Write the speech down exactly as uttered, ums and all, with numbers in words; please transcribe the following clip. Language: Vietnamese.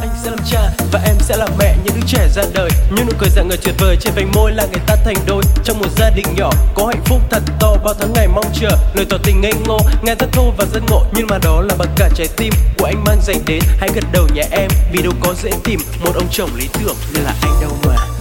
Anh sẽ làm cha và em sẽ là mẹ những đứa trẻ ra đời. Những nụ cười rạng ngời tuyệt vời trên vành môi là người ta thành đôi. Trong một gia đình nhỏ có hạnh phúc thật to, bao tháng ngày mong chờ lời tỏ tình ngây ngô, nghe rất thô và rất ngộ, nhưng mà đó là bằng cả trái tim của anh mang dành đến. Hãy gật đầu nhé em, vì đâu có dễ tìm một ông chồng lý tưởng như là anh đâu mà.